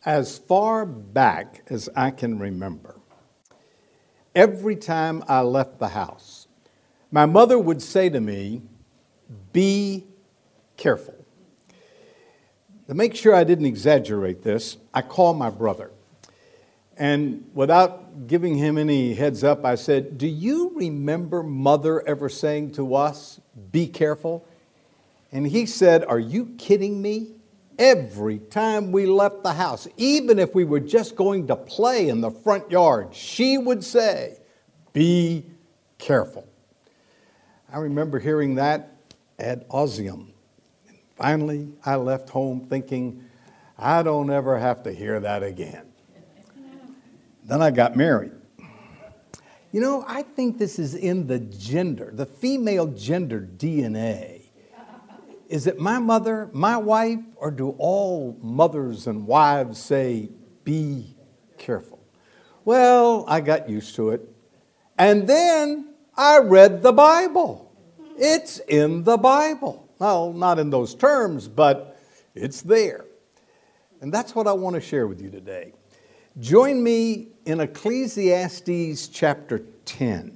As far back as I can remember, every time I left the house, my mother would say to me, "Be careful." To make sure I didn't exaggerate this, I called my brother. And without giving him any heads up, I said, "Do you remember Mother ever saying to us, 'Be careful'?" And he said, "Are you kidding me?" Every time we left the house, even if we were just going to play in the front yard, she would say, "Be careful." I remember hearing that ad nauseum. Finally, I left home thinking, I don't ever have to hear that again. Then I got married. You know, I think this is in the female gender DNA. Is it my mother, my wife, or do all mothers and wives say, "Be careful"? Well, I got used to it. And then I read the Bible. It's in the Bible. Well, not in those terms, but it's there. And that's what I want to share with you today. Join me in Ecclesiastes chapter 10.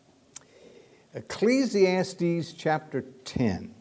Ecclesiastes chapter 10.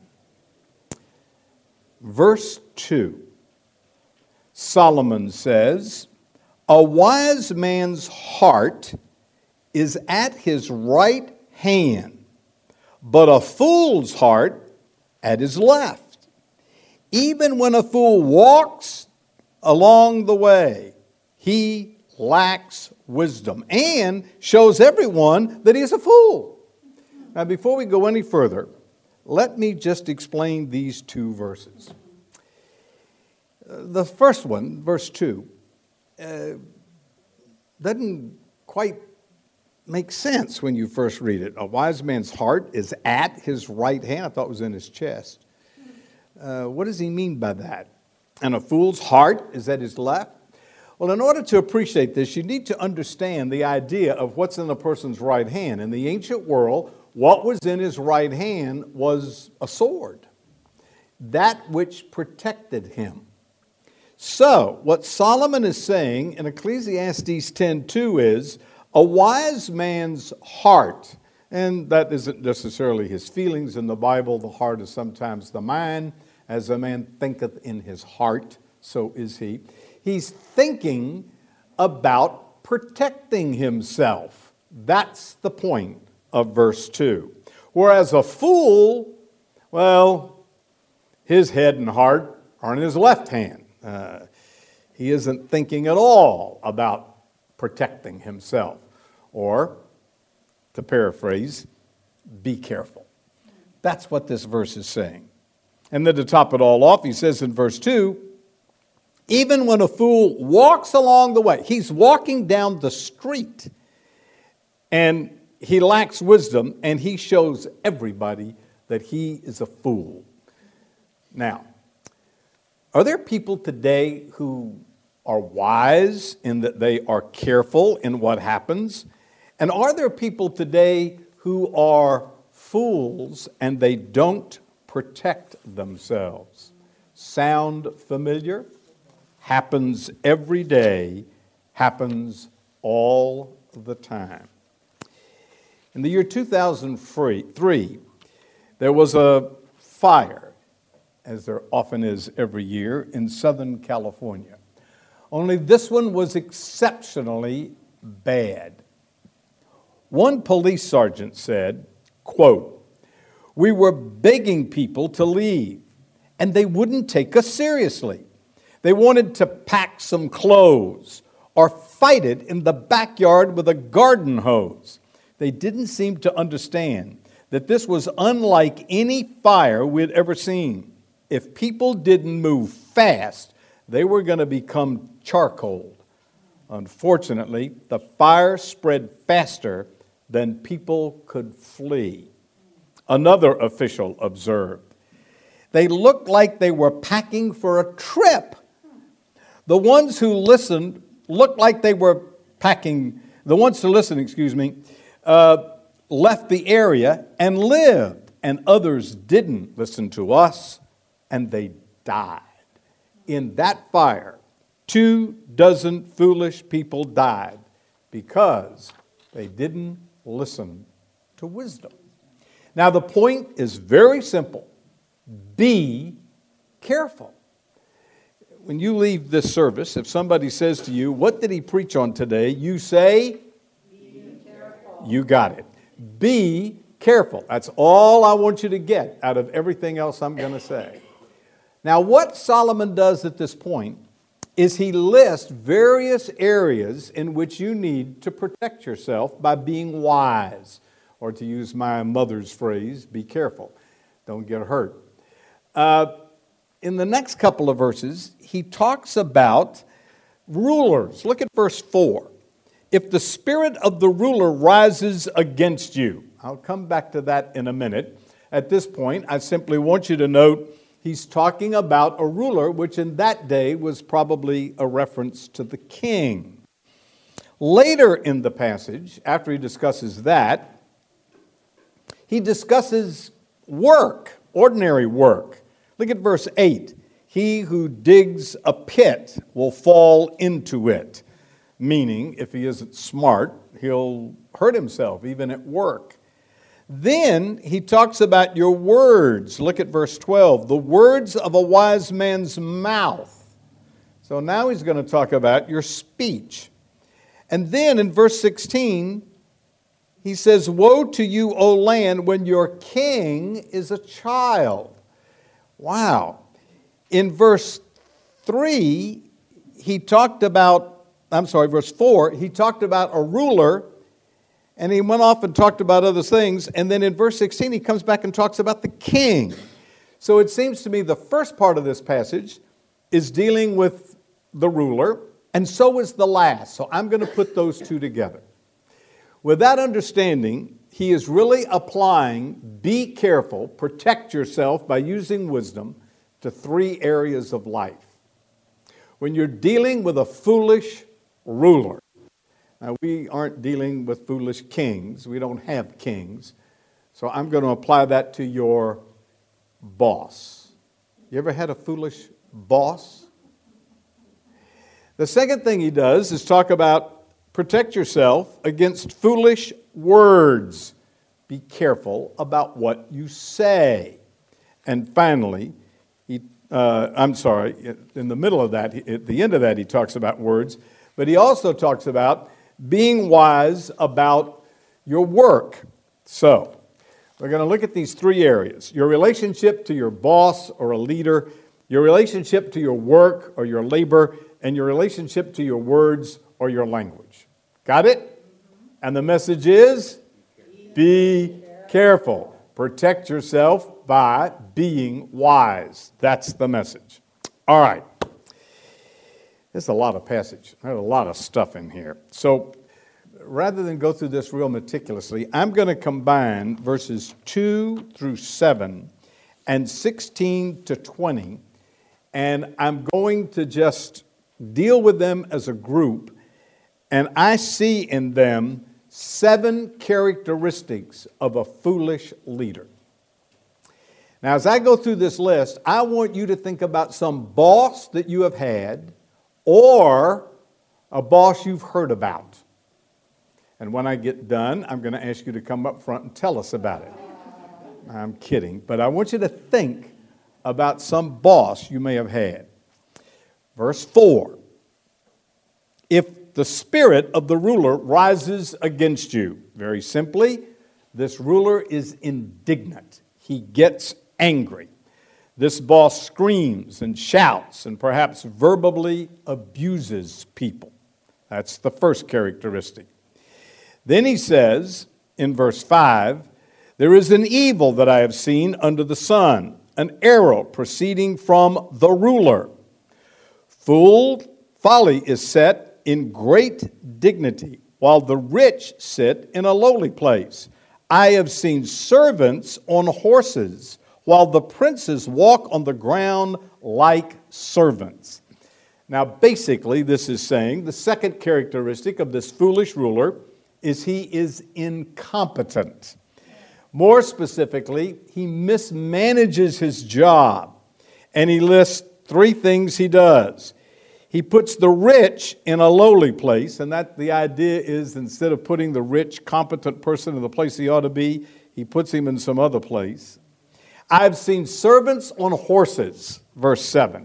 Verse 2, Solomon says, "A wise man's heart is at his right hand, but a fool's heart at his left. Even when a fool walks along the way, he lacks wisdom and shows everyone that he is a fool." Now, before we go any further, let me just explain these two verses. The first one, verse 2, doesn't quite make sense when you first read it. A wise man's heart is at his right hand. I thought it was in his chest. What does he mean by that? And a fool's heart is at his left? Well, in order to appreciate this, you need to understand the idea of what's in a person's right hand. In the ancient world, what was in his right hand was a sword, that which protected him. So, what Solomon is saying in Ecclesiastes 10:2 is, a wise man's heart, and that isn't necessarily his feelings. In the Bible, the heart is sometimes the mind. As a man thinketh in his heart, so is he. He's thinking about protecting himself. That's the point of verse 2. Whereas a fool, well, his head and heart are in his left hand. He isn't thinking at all about protecting himself. Or, to paraphrase, be careful. That's what this verse is saying. And then to top it all off, he says in verse 2, even when a fool walks along the way, he's walking down the street, and he lacks wisdom, and he shows everybody that he is a fool. Now, are there people today who are wise in that they are careful in what happens? And are there people today who are fools and they don't protect themselves? Sound familiar? Happens every day, happens all the time. In the year 2003, there was a fire, as there often is every year, in Southern California. Only this one was exceptionally bad. One police sergeant said, quote, "We were begging people to leave, and they wouldn't take us seriously. They wanted to pack some clothes or fight it in the backyard with a garden hose. They didn't seem to understand that this was unlike any fire we'd ever seen. If people didn't move fast, they were going to become charcoal. Unfortunately, the fire spread faster than people could flee." Another official observed, "They looked like they were packing for a trip. The ones who listened looked like they were packing, the ones to listen, left the area and lived, and others didn't listen to us, and they died." In that fire, 24 foolish people died because they didn't listen to wisdom. Now, the point is very simple. Be careful. When you leave this service, if somebody says to you, "What did he preach on today?" you say, "Be careful." You got it. Be careful. That's all I want you to get out of everything else I'm going to say. Now, what Solomon does at this point is he lists various areas in which you need to protect yourself by being wise. Or to use my mother's phrase, be careful. Don't get hurt. In the next couple of verses, he talks about rulers. Look at verse 4. If the spirit of the ruler rises against you. I'll come back to that in a minute. At this point, I simply want you to note he's talking about a ruler, which in that day was probably a reference to the king. Later in the passage, after he discusses that, he discusses work, ordinary work. Look at verse 8. He who digs a pit will fall into it. Meaning, if he isn't smart, he'll hurt himself, even at work. Then he talks about your words. Look at verse 12. The words of a wise man's mouth. So now he's going to talk about your speech. And then in verse 16, he says, woe to you, O land, when your king is a child. Wow. In verse 3, verse 4, he talked about a ruler, and he went off and talked about other things. And then in verse 16, he comes back and talks about the king. So it seems to me the first part of this passage is dealing with the ruler, and so is the last. So I'm going to put those two together. With that understanding, he is really applying be careful, protect yourself by using wisdom to three areas of life. When you're dealing with a foolish ruler, now we aren't dealing with foolish kings, we don't have kings, so I'm going to apply that to your boss. You ever had a foolish boss? The second thing he does is talk about protect yourself against foolish words. Be careful about what you say. And finally, in the middle of that, at the end of that, he talks about words, but he also talks about being wise about your work. So, we're going to look at these three areas. Your relationship to your boss or a leader, your relationship to your work or your labor, and your relationship to your words or your language. Got it? And the message is, be careful. Protect yourself by being wise. That's the message. All right. There's a lot of passage. There's a lot of stuff in here. So rather than go through this real meticulously, I'm going to combine verses 2 through 7 and 16 to 20, and I'm going to just deal with them as a group. And I see in them 7 characteristics of a foolish leader. Now, as I go through this list, I want you to think about some boss that you have had or a boss you've heard about. And when I get done, I'm going to ask you to come up front and tell us about it. I'm kidding, but I want you to think about some boss you may have had. Verse 4. If the spirit of the ruler rises against you. Very simply, this ruler is indignant. He gets angry. This boss screams and shouts and perhaps verbally abuses people. That's the first characteristic. Then he says in verse 5, there is an evil that I have seen under the sun, an arrow proceeding from the ruler. Folly is set in great dignity, while the rich sit in a lowly place. I have seen servants on horses, while the princes walk on the ground like servants. Now, basically, this is saying the second characteristic of this foolish ruler is he is incompetent. More specifically, he mismanages his job, and he lists 3 things he does. He puts the rich in a lowly place, and that the idea is instead of putting the rich, competent person in the place he ought to be, he puts him in some other place. I've seen servants on horses, verse 7.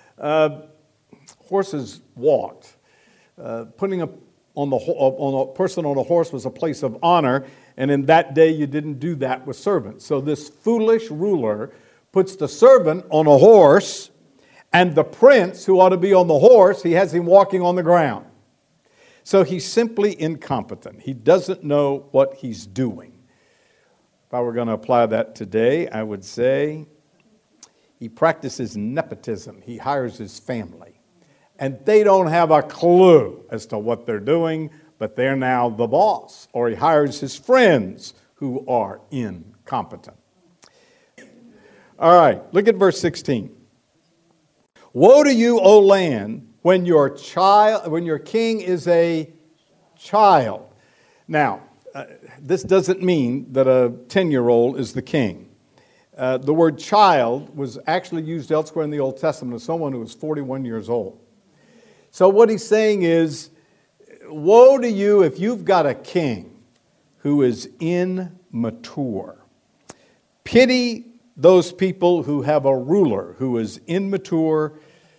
Horses walked. Putting on a person on a horse was a place of honor, and in that day you didn't do that with servants. So this foolish ruler puts the servant on a horse, and the prince, who ought to be on the horse, he has him walking on the ground. So he's simply incompetent. He doesn't know what he's doing. If I were going to apply that today, I would say he practices nepotism. He hires his family. And they don't have a clue as to what they're doing, but they're now the boss. Or he hires his friends who are incompetent. All right, look at verse 16. Woe to you, O land, when your king is a child. Now, this doesn't mean that a 10-year-old is the king. The word child was actually used elsewhere in the Old Testament of someone who was 41 years old. So what he's saying is, woe to you if you've got a king who is immature. Pity those people who have a ruler who is immature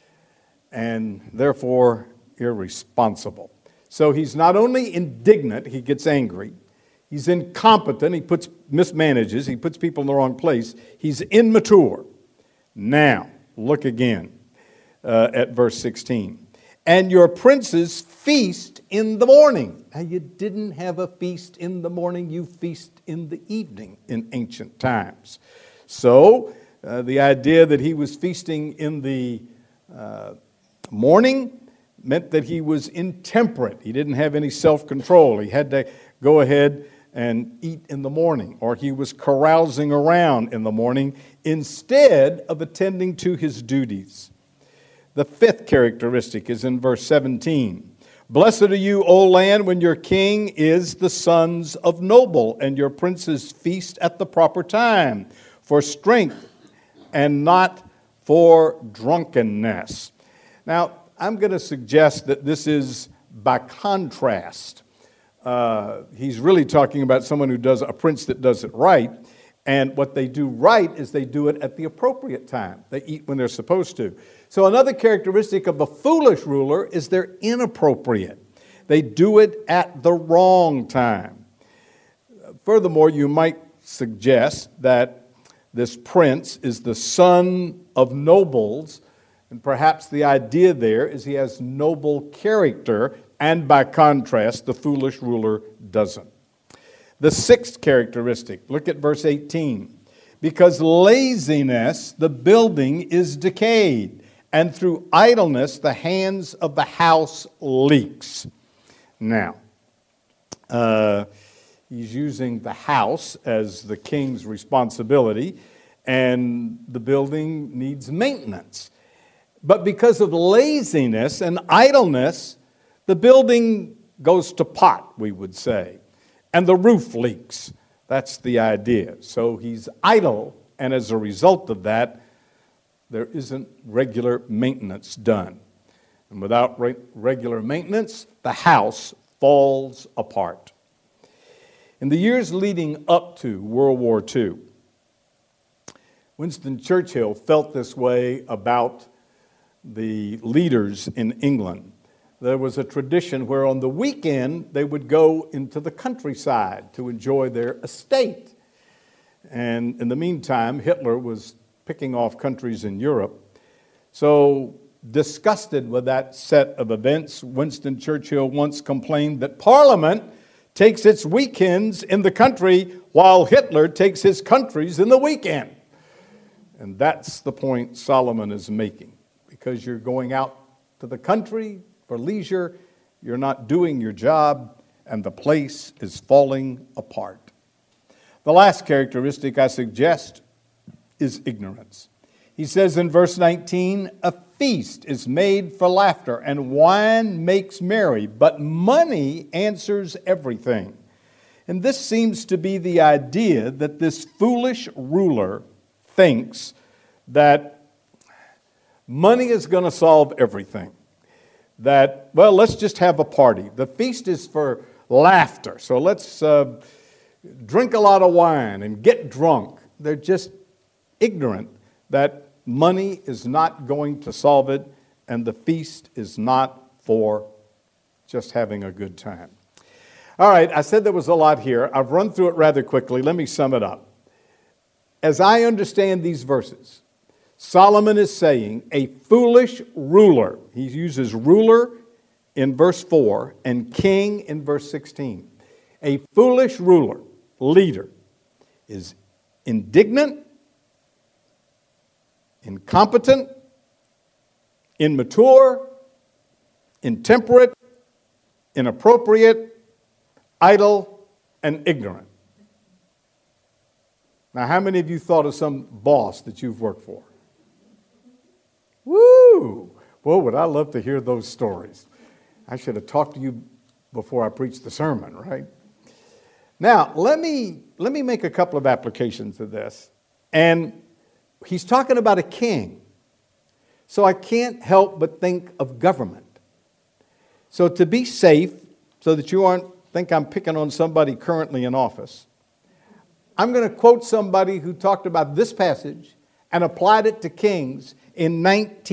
and therefore irresponsible. So he's not only indignant, he gets angry. He's incompetent, he mismanages, he puts people in the wrong place. He's immature. Now, look again at verse 16. And your princes feast in the morning. Now, you didn't have a feast in the morning, you feast in the evening in ancient times. So, the idea that he was feasting in the morning meant that he was intemperate. He didn't have any self-control. He had to go ahead and eat in the morning, or he was carousing around in the morning instead of attending to his duties. The fifth characteristic is in verse 17. Blessed are you, O land, when your king is the sons of noble, and your princes feast at the proper time, for strength and not for drunkenness. Now, I'm going to suggest that this is by contrast. He's really talking about someone who does a prince that does it right. And what they do right is they do it at the appropriate time. They eat when they're supposed to. So another characteristic of the foolish ruler is they're inappropriate. They do it at the wrong time. Furthermore, you might suggest that this prince is the son of nobles, and perhaps the idea there is he has noble character, and by contrast, the foolish ruler doesn't. The sixth characteristic, look at verse 18. Because laziness, the building is decayed, and through idleness, the hands of the house leaks. Now, he's using the house as the king's responsibility, and the building needs maintenance. But because of laziness and idleness, the building goes to pot, we would say, and the roof leaks. That's the idea. So he's idle, and as a result of that, there isn't regular maintenance done. And without regular maintenance, the house falls apart. In the years leading up to World War II, Winston Churchill felt this way about the leaders in England. There was a tradition where on the weekend they would go into the countryside to enjoy their estate. And in the meantime, Hitler was picking off countries in Europe. So, disgusted with that set of events, Winston Churchill once complained that Parliament takes its weekends in the country while Hitler takes his countries in the weekend. And that's the point Solomon is making. Because you're going out to the country for leisure, you're not doing your job, and the place is falling apart. The last characteristic I suggest is ignorance. He says in verse 19, a feast is made for laughter, and wine makes merry, but money answers everything. And this seems to be the idea that this foolish ruler thinks that money is going to solve everything. that, well, let's just have a party. The feast is for laughter, so let's drink a lot of wine and get drunk. They're just ignorant that money is not going to solve it, and the feast is not for just having a good time. All right, I said there was a lot here. I've run through it rather quickly. Let me sum it up. As I understand these verses, Solomon is saying a foolish ruler, he uses ruler in verse 4 and king in verse 16. A foolish ruler, leader, is indignant, incompetent, immature, intemperate, inappropriate, idle, and ignorant. Now, how many of you thought of some boss that you've worked for? Woo! Boy, would I love to hear those stories. I should have talked to you before I preached the sermon, right? Now, let me make a couple of applications of this. And he's talking about a king. So I can't help but think of government. So to be safe, so that you aren't think I'm picking on somebody currently in office, I'm going to quote somebody who talked about this passage and applied it to kings in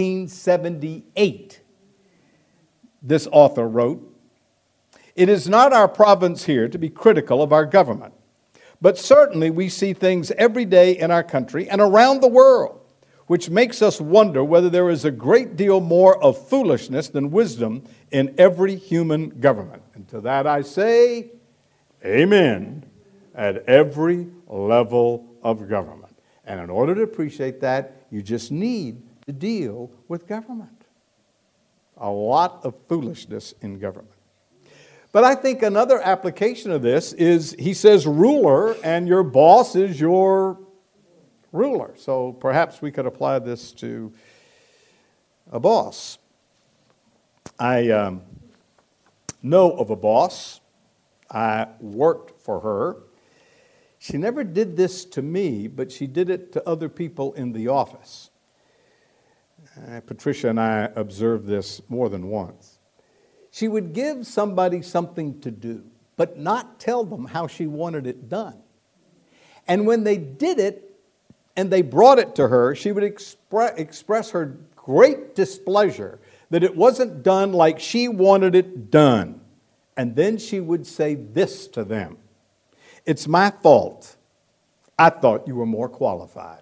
1978. This author wrote, "It is not our province here to be critical of our government, but certainly we see things every day in our country and around the world, which makes us wonder whether there is a great deal more of foolishness than wisdom in every human government." And to that I say, amen, at every level of government. And in order to appreciate that, you just need to deal with government. A lot of foolishness in government. But I think another application of this is, he says ruler, and your boss is your ruler. So perhaps we could apply this to a boss. I know of a boss. I worked for her. She never did this to me, but she did it to other people in the office. Patricia and I observed this more than once. She would give somebody something to do, but not tell them how she wanted it done. And when they did it and they brought it to her, she would express her great displeasure that it wasn't done like she wanted it done. And then she would say this to them: "It's my fault. I thought you were more qualified."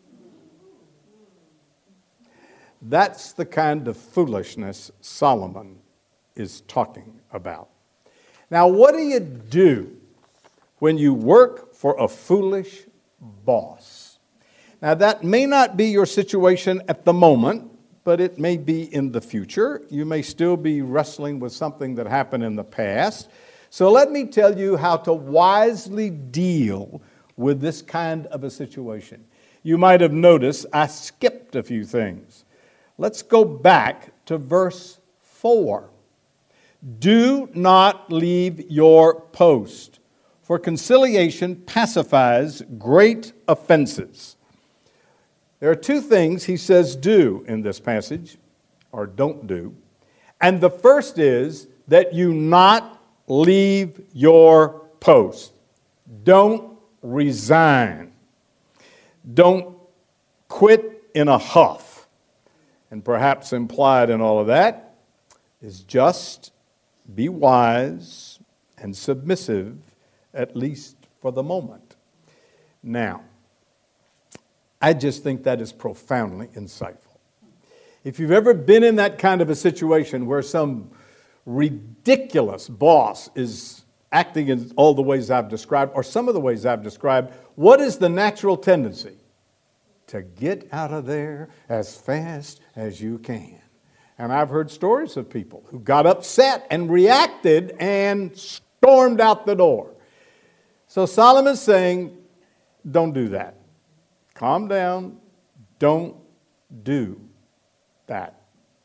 That's the kind of foolishness Solomon is talking about. Now, what do you do when you work for a foolish boss? Now, that may not be your situation at the moment, but it may be in the future. You may still be wrestling with something that happened in the past. So let me tell you how to wisely deal with this kind of a situation. You might have noticed I skipped a few things. Let's go back to verse 4. "Do not leave your post, for conciliation pacifies great offenses." There are two things he says do in this passage, or don't do. And the first is that you not leave your post. Don't resign. Don't quit in a huff. And perhaps implied in all of that is just be wise and submissive, at least for the moment. Now, I just think that is profoundly insightful. If you've ever been in that kind of a situation where some ridiculous boss is acting in all the ways I've described, or some of the ways I've described, what is the natural tendency? To get out of there as fast as you can. And I've heard stories of people who got upset and reacted and stormed out the door. So Solomon's saying, don't do that. Calm down. Don't do that.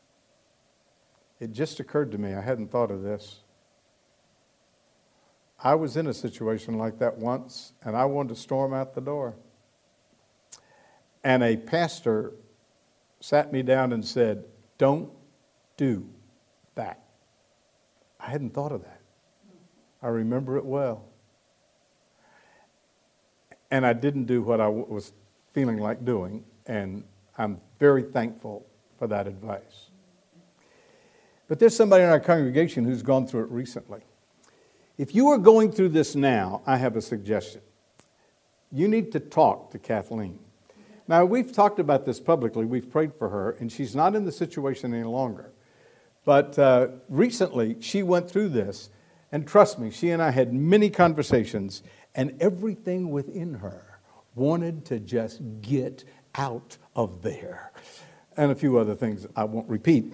It just occurred to me, I hadn't thought of this. I was in a situation like that once, and I wanted to storm out the door. And a pastor sat me down and said, "Don't do that. I hadn't thought of that. I remember it well. And I didn't do what I was feeling like doing, and I'm very thankful for that advice. But there's somebody in our congregation who's gone through it recently. If you are going through this now, I have a suggestion. You need to talk to Kathleen. Now, we've talked about this publicly. We've prayed for her, and she's not in the situation any longer. But recently, she went through this, and trust me, she and I had many conversations, and everything within her wanted to just get out of there. And a few other things I won't repeat.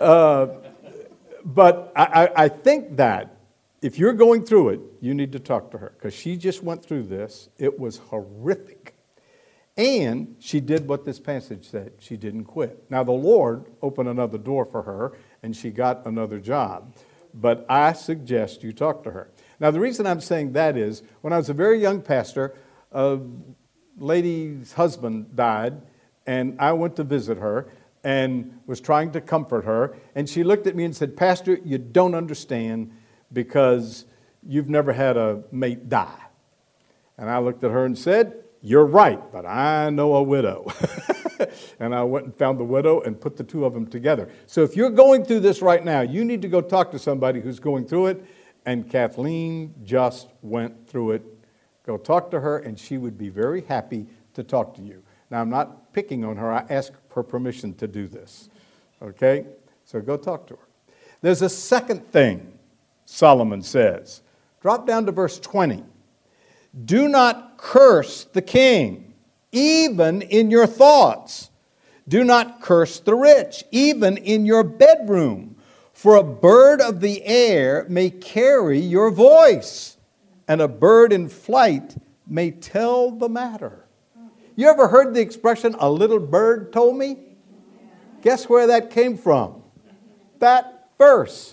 But I think that if you're going through it, you need to talk to her, because she just went through this. It was horrific. And she did what this passage said. She didn't quit. Now, the Lord opened another door for her, and she got another job. But I suggest you talk to her. Now, the reason I'm saying that is, when I was a very young pastor, a lady's husband died, and I went to visit her and was trying to comfort her. And she looked at me and said, "Pastor, you don't understand because you've never had a mate die." And I looked at her and said, "You're right, but I know a widow." And I went and found the widow and put the two of them together. So if you're going through this right now, you need to go talk to somebody who's going through it. And Kathleen just went through it. Go talk to her, and she would be very happy to talk to you. Now, I'm not picking on her. I asked her permission to do this. Okay? So go talk to her. There's a second thing Solomon says. Drop down to verse 20. Do not curse the king, even in your thoughts. Do not curse the rich, even in your bedroom. For a bird of the air may carry your voice, and a bird in flight may tell the matter. You ever heard the expression, "a little bird told me"? Guess where that came from? That verse.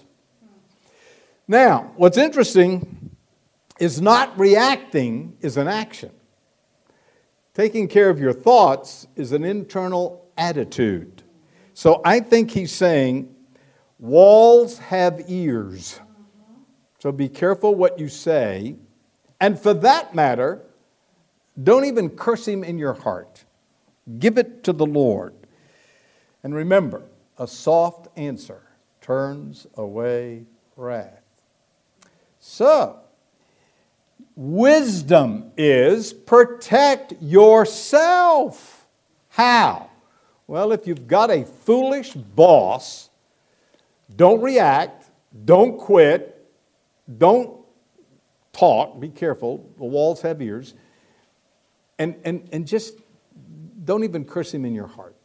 Now, what's interesting is not reacting is an action. Taking care of your thoughts is an internal attitude. So I think he's saying, walls have ears. So be careful what you say. And for that matter, don't even curse him in your heart. Give it to the Lord. And remember, a soft answer turns away wrath. So, wisdom is protect yourself. How? Well, if you've got a foolish boss, don't react, don't quit, don't talk, be careful, the walls have ears, and just don't even curse him in your heart.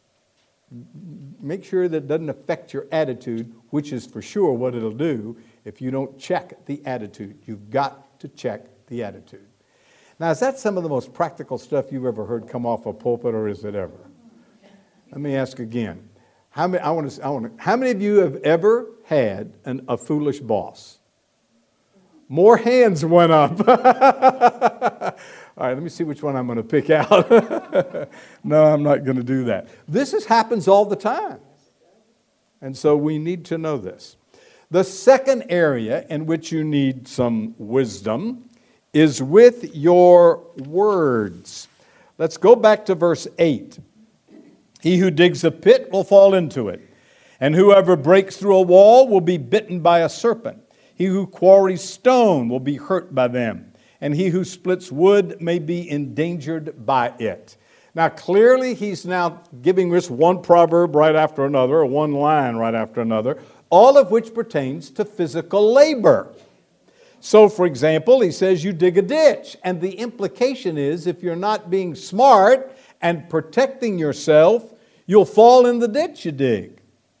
Make sure that it doesn't affect your attitude, which is for sure what it'll do if you don't check the attitude. You've got to check the attitude. Now, is that some of the most practical stuff you've ever heard come off a pulpit, or is it ever? Let me ask again. How many of you have ever had a foolish boss? More hands went up. All right, let me see which one I'm going to pick out. No, I'm not going to do that. This happens all the time. And so we need to know this. The second area in which you need some wisdom is with your words. Let's go back to verse 8. He who digs a pit will fall into it, and whoever breaks through a wall will be bitten by a serpent. He who quarries stone will be hurt by them, and he who splits wood may be endangered by it. Now, clearly, he's now giving us one proverb right after another, or one line right after another, all of which pertains to physical labor. So, for example, he says you dig a ditch, and the implication is if you're not being smart and protecting yourself, you'll fall in the ditch you dig.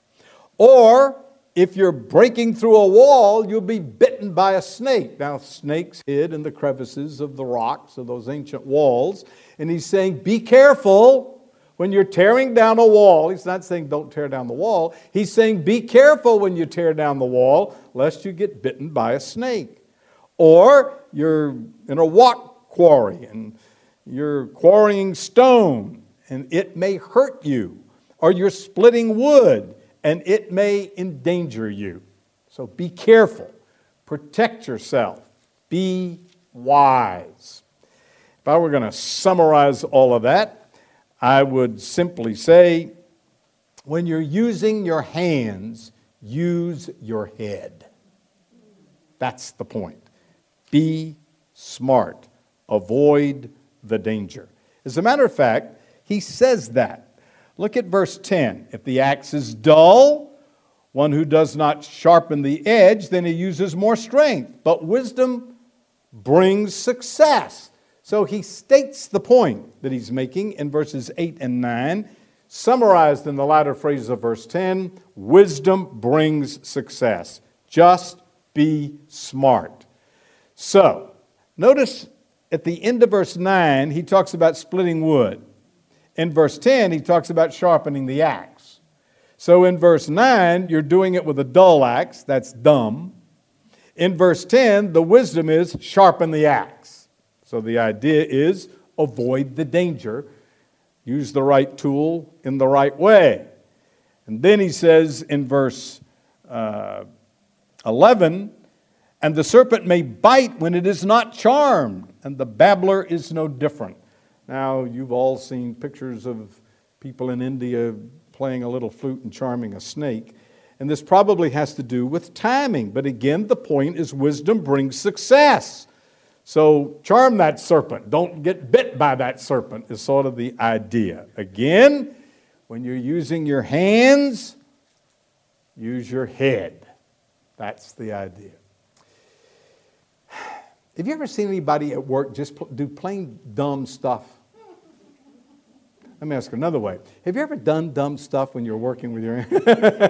Or, if you're breaking through a wall, you'll be bitten by a snake. Now, snakes hid in the crevices of the rocks of those ancient walls. And he's saying, be careful when you're tearing down a wall. He's not saying don't tear down the wall. He's saying be careful when you tear down the wall, lest you get bitten by a snake. Or you're in a rock quarry and you're quarrying stone and it may hurt you. Or you're splitting wood and it may endanger you. So be careful. Protect yourself. Be wise. If I were going to summarize all of that, I would simply say, when you're using your hands, use your head. That's the point. Be smart. Avoid the danger. As a matter of fact, he says that. Look at verse 10. If the axe is dull, one who does not sharpen the edge, then he uses more strength. But wisdom brings success. So he states the point that he's making in verses 8 and 9, summarized in the latter phrases of verse 10, wisdom brings success. Just be smart. So, notice at the end of verse 9, he talks about splitting wood. In verse 10, he talks about sharpening the axe. So in verse 9, you're doing it with a dull axe, that's dumb. In verse 10, the wisdom is sharpen the axe. So the idea is avoid the danger, use the right tool in the right way. And then he says in verse 11, and the serpent may bite when it is not charmed, and the babbler is no different. Now, you've all seen pictures of people in India playing a little flute and charming a snake, and this probably has to do with timing. But again, the point is wisdom brings success. So charm that serpent. Don't get bit by that serpent is sort of the idea. Again, when you're using your hands, use your head. That's the idea. Have you ever seen anybody at work just do plain dumb stuff? Let me ask another way. Have you ever done dumb stuff when you're working with your hands?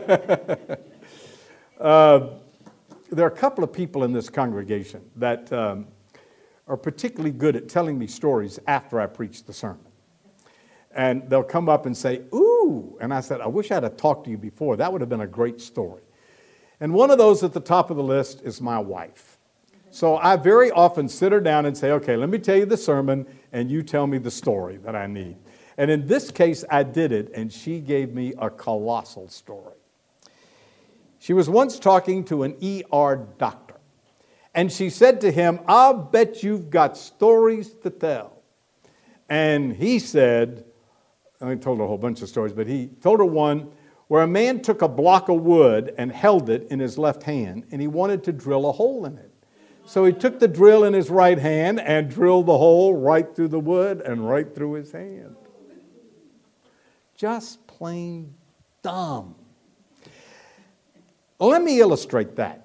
There are a couple of people in this congregation that are particularly good at telling me stories after I preach the sermon. And they'll come up and say, ooh, and I said, I wish I'd have talked to you before. That would have been a great story. And one of those at the top of the list is my wife. So I very often sit her down and say, okay, let me tell you the sermon, and you tell me the story that I need. And in this case, I did it, and she gave me a colossal story. She was once talking to an ER doctor, and she said to him, I'll bet you've got stories to tell. And he said, I told her a whole bunch of stories, but he told her one where a man took a block of wood and held it in his left hand, and he wanted to drill a hole in it. So he took the drill in his right hand and drilled the hole right through the wood and right through his hand. Just plain dumb. Let me illustrate that.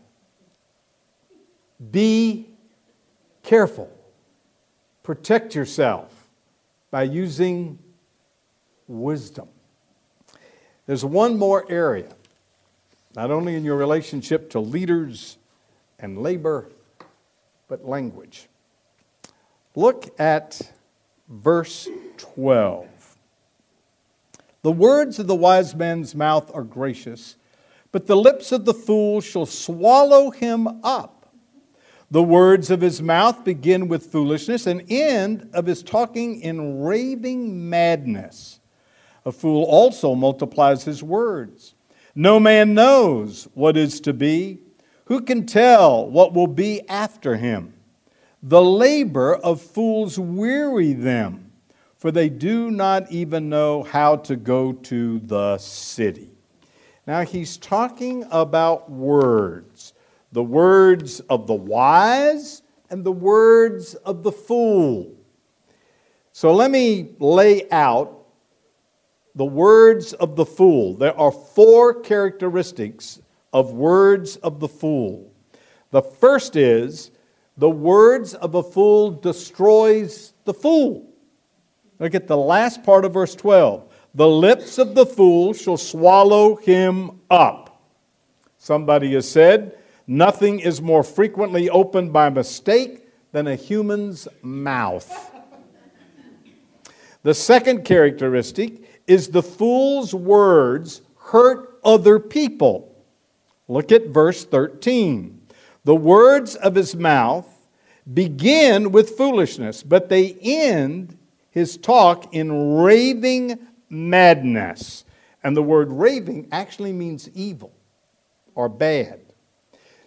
Be careful. Protect yourself by using wisdom. There's one more area, not only in your relationship to leaders and labor, but language. Look at verse 12. The words of the wise man's mouth are gracious, but the lips of the fool shall swallow him up. The words of his mouth begin with foolishness, and end of his talking in raving madness. A fool also multiplies his words. No man knows what is to be. Who can tell what will be after him? The labor of fools weary them, for they do not even know how to go to the city. Now he's talking about words. The words of the wise and the words of the fool. So let me lay out the words of the fool. There are 4 characteristics of words of the fool. The first is, the words of a fool destroys the fool. Look at the last part of verse 12. The lips of the fool shall swallow him up. Somebody has said, nothing is more frequently opened by mistake than a human's mouth. The second characteristic is the fool's words hurt other people. Look at verse 13. The words of his mouth begin with foolishness, but they end his talk in raving madness. And the word raving actually means evil or bad.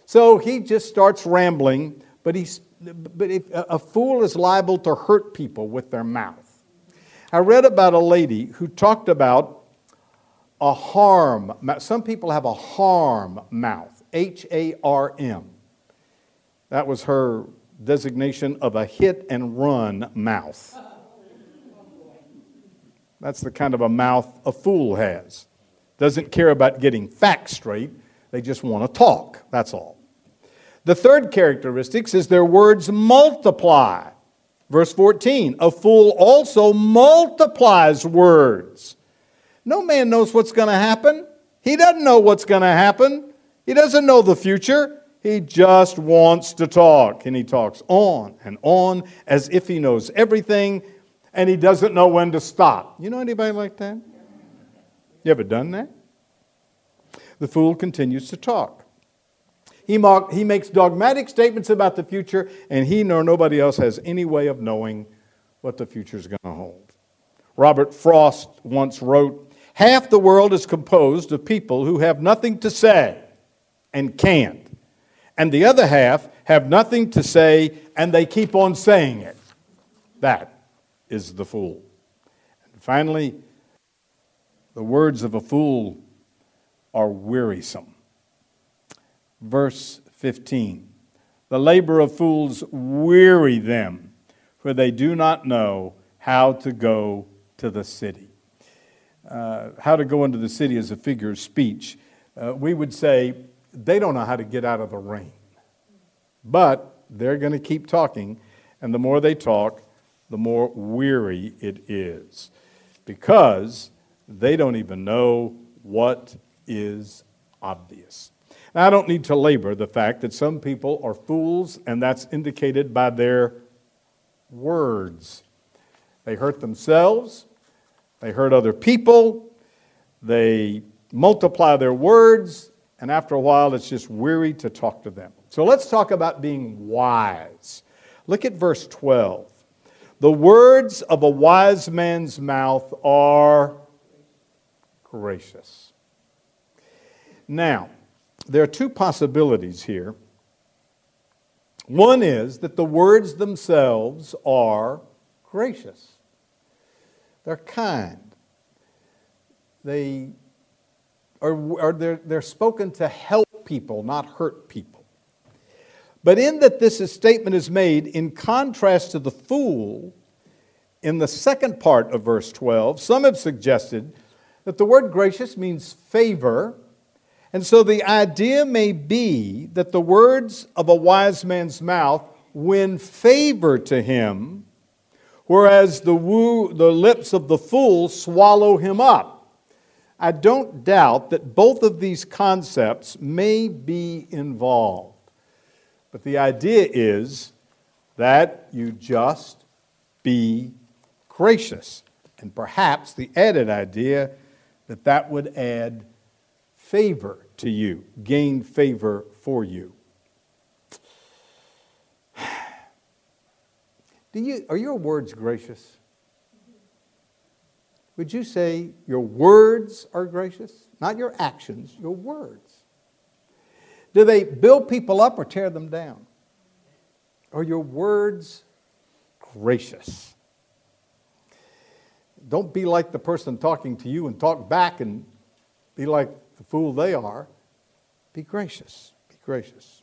So he just starts rambling, but a fool is liable to hurt people with their mouth. I read about a lady who talked about a harm. Some people have a harm mouth, H-A-R-M. That was her designation of a hit and run mouth. That's the kind of a mouth a fool has. Doesn't care about getting facts straight. They just want to talk. That's all. The third characteristic is their words multiply. Verse 14, a fool also multiplies words. No man knows what's going to happen. He doesn't know what's going to happen. He doesn't know the future. He just wants to talk. And he talks on and on as if he knows everything, and he doesn't know when to stop. You know anybody like that? You ever done that? The fool continues to talk. He makes dogmatic statements about the future, and he nor nobody else has any way of knowing what the future is going to hold. Robert Frost once wrote, half the world is composed of people who have nothing to say and can't, and the other half have nothing to say and they keep on saying it. That is the fool. And finally, the words of a fool are wearisome. Verse 15, the labor of fools weary them, for they do not know how to go to the city. How to go into the city is a figure of speech. We would say they don't know how to get out of the rain. But they're going to keep talking, and the more they talk, the more weary it is, because they don't even know what is obvious. Now, I don't need to labor the fact that some people are fools, and that's indicated by their words. They hurt themselves, they hurt other people, they multiply their words, and after a while it's just weary to talk to them. So let's talk about being wise. Look at verse 12. The words of a wise man's mouth are gracious. Now, there are two possibilities here. One is that the words themselves are gracious. They're kind. They're spoken to help people, not hurt people. But in that this statement is made in contrast to the fool, in the second part of verse 12, some have suggested that the word gracious means favor. And so the idea may be that the words of a wise man's mouth win favor to him, whereas the lips of the fool swallow him up. I don't doubt that both of these concepts may be involved. But the idea is that you just be gracious. And perhaps the added idea that would add favor to you, gain favor for you. Are your words gracious? Would you say your words are gracious? Not your actions, your words. Do they build people up or tear them down? Are your words gracious? Don't be like the person talking to you and talk back and be like the fool they are. Be gracious. Be gracious.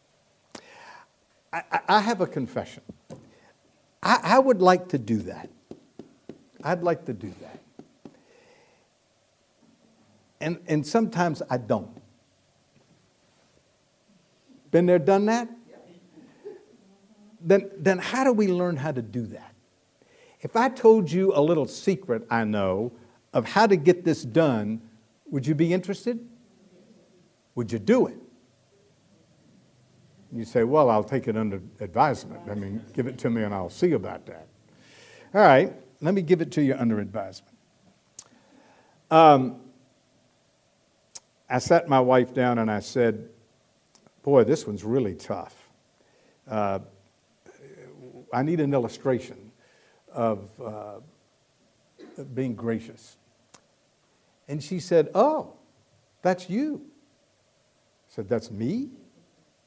I have a confession. I would like to do that. I'd like to do that. And sometimes I don't. Been there, done that? Then how do we learn how to do that? If I told you a little secret I know of how to get this done, would you be interested? Would you do it? You say, well, I'll take it under advisement. I mean, give it to me and I'll see about that. All right, let me give it to you under advisement. I sat my wife down and I said, boy, this one's really tough. I need an illustration of being gracious. And she said, oh, that's you. I said, that's me?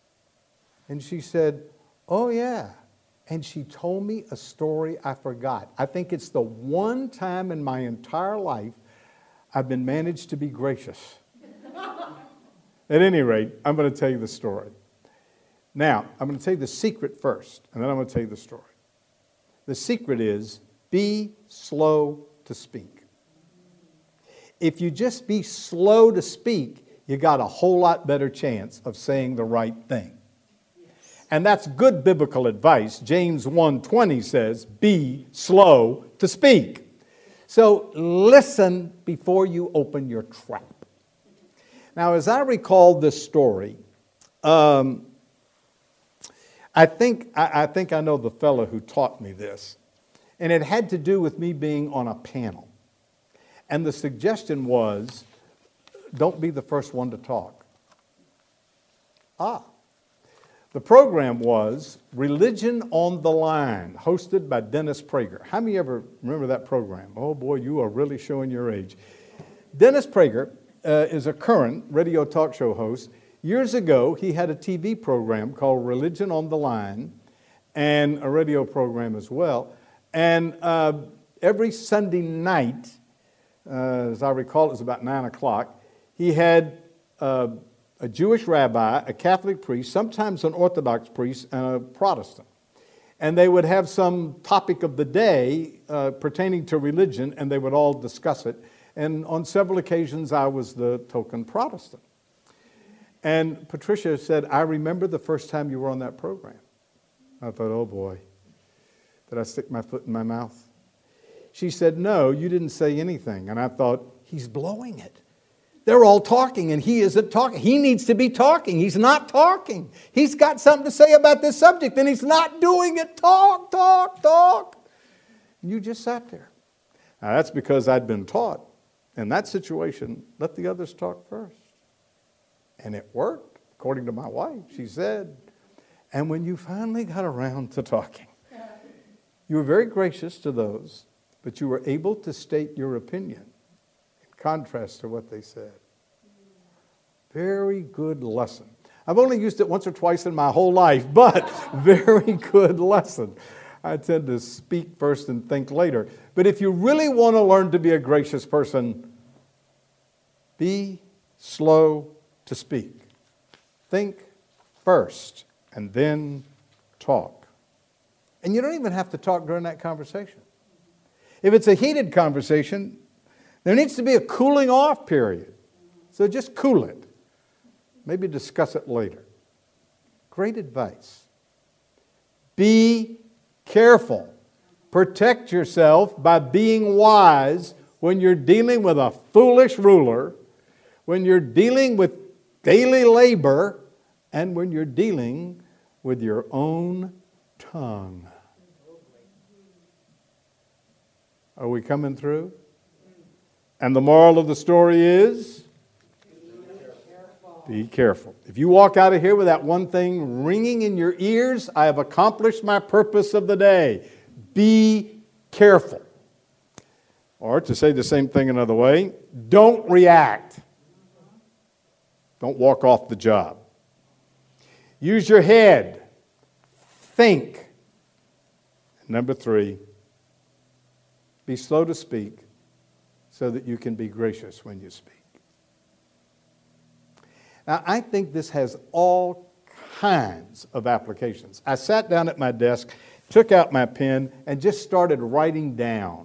And she said, oh, yeah. And she told me a story I forgot. I think it's the one time in my entire life I've been managed to be gracious. At any rate, I'm going to tell you the story. Now, I'm going to tell you the secret first, and then I'm going to tell you the story. The secret is be slow to speak. If you just be slow to speak, you got a whole lot better chance of saying the right thing. And that's good biblical advice. James 1:20 says, be slow to speak. So listen before you open your trap. Now, as I recall this story, I think I know the fellow who taught me this. And it had to do with me being on a panel. And the suggestion was, don't be the first one to talk. The program was Religion on the Line, hosted by Dennis Prager. How many ever remember that program? Oh boy, you are really showing your age. Dennis Prager is a current radio talk show host. Years ago, he had a TV program called Religion on the Line and a radio program as well. And every Sunday night, as I recall, it was about 9 o'clock, he had a Jewish rabbi, a Catholic priest, sometimes an Orthodox priest, and a Protestant. And they would have some topic of the day pertaining to religion, and they would all discuss it. And on several occasions, I was the token Protestant. And Patricia said, I remember the first time you were on that program. I thought, oh boy, did I stick my foot in my mouth? She said, no, you didn't say anything. And I thought, he's blowing it. They're all talking and he isn't talking. He needs to be talking. He's not talking. He's got something to say about this subject and he's not doing it. Talk, talk, talk. And you just sat there. Now, that's because I'd been taught in that situation, let the others talk first. And it worked, according to my wife. She said, and when you finally got around to talking, you were very gracious to those, but you were able to state your opinion in contrast to what they said. Very good lesson. I've only used it once or twice in my whole life, but very good lesson. I tend to speak first and think later. But if you really want to learn to be a gracious person, be slow to speak. Think first and then talk. And you don't even have to talk during that conversation. If it's a heated conversation, there needs to be a cooling off period. So just cool it. Maybe discuss it later. Great advice. Be careful. Protect yourself by being wise when you're dealing with a foolish ruler, when you're dealing with daily labor, and when you're dealing with your own tongue. Are we coming through? And the moral of the story is? Be careful. If you walk out of here with that one thing ringing in your ears, I have accomplished my purpose of the day. Be careful. Or to say the same thing another way, don't react. Don't walk off the job. Use your head. Think. Number 3, be slow to speak so that you can be gracious when you speak. Now, I think this has all kinds of applications. I sat down at my desk, took out my pen, and just started writing down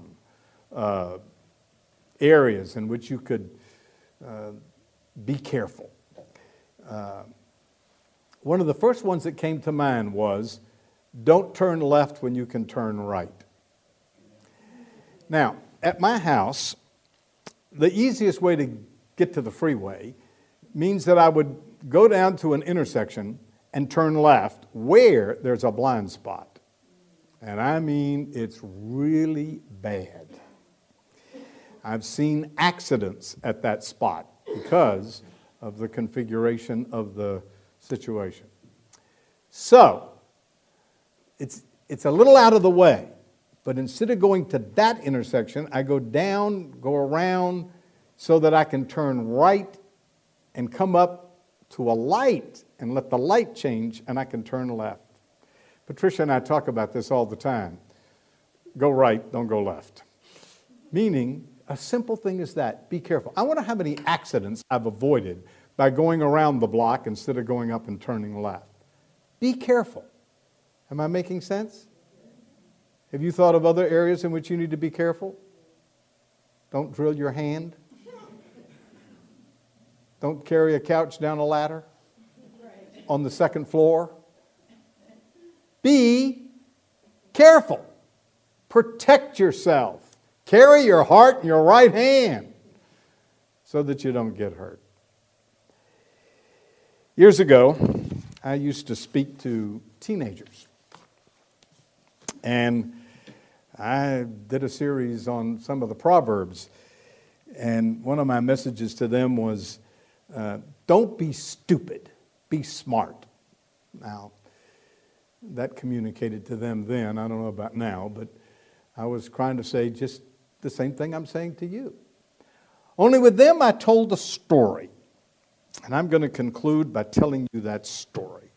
areas in which you could be careful. One of the first ones that came to mind was, don't turn left when you can turn right. Now, at my house, the easiest way to get to the freeway means that I would go down to an intersection and turn left where there's a blind spot. And I mean, it's really bad. I've seen accidents at that spot because of the configuration of the situation. So, it's a little out of the way, but instead of going to that intersection, I go down, go around, so that I can turn right and come up to a light and let the light change, and I can turn left. Patricia and I talk about this all the time. Go right, don't go left. Meaning, a simple thing is that. Be careful. I wonder how many accidents I've avoided by going around the block instead of going up and turning left. Be careful. Am I making sense? Have you thought of other areas in which you need to be careful? Don't drill your hand. Don't carry a couch down a ladder on the second floor. Be careful. Protect yourself. Carry your heart in your right hand so that you don't get hurt. Years ago, I used to speak to teenagers. And I did a series on some of the Proverbs. And one of my messages to them was, don't be stupid, be smart. Now, that communicated to them then. I don't know about now, but I was trying to say just the same thing I'm saying to you. Only with them, I told a story. And I'm going to conclude by telling you that story.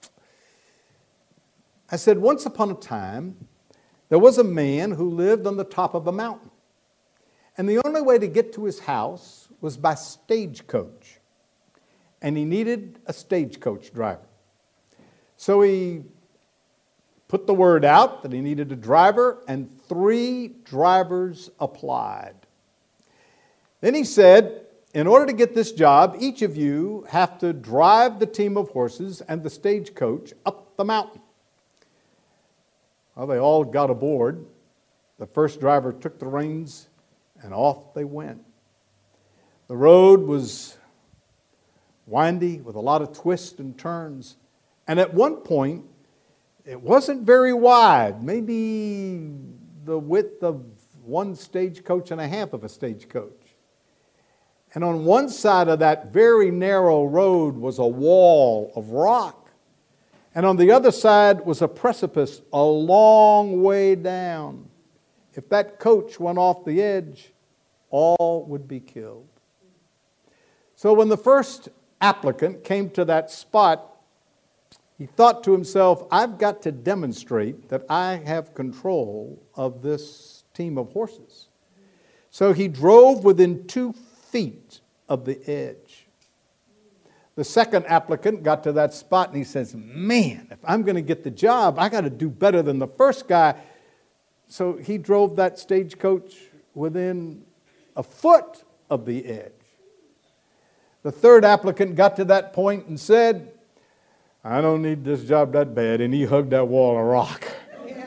I said, once upon a time, there was a man who lived on the top of a mountain. And the only way to get to his house was by stagecoach. And he needed a stagecoach driver. So he put the word out that he needed a driver, and 3 drivers applied. Then he said, in order to get this job, each of you have to drive the team of horses and the stagecoach up the mountain. Well, they all got aboard. The first driver took the reins, and off they went. The road was windy with a lot of twists and turns. And at one point, it wasn't very wide, maybe the width of 1 stagecoach and a half of a stagecoach. And on one side of that very narrow road was a wall of rock. And on the other side was a precipice a long way down. If that coach went off the edge, all would be killed. So when the first applicant came to that spot, he thought to himself, I've got to demonstrate that I have control of this team of horses. So he drove within 2 feet of the edge. The second applicant got to that spot and he says, man, if I'm going to get the job, I got to do better than the first guy. So he drove that stagecoach within a foot of the edge. The third applicant got to that point and said, I don't need this job that bad. And he hugged that wall of rock. Yeah.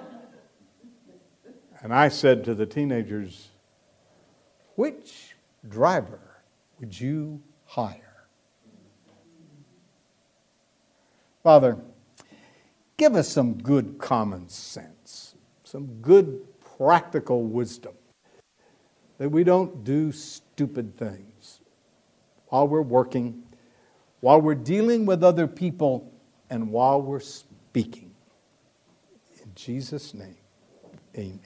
And I said to the teenagers, which driver would you hire? Father, give us some good common sense, some good practical wisdom, that we don't do stupid things while we're working, while we're dealing with other people, and while we're speaking. In Jesus' name, amen.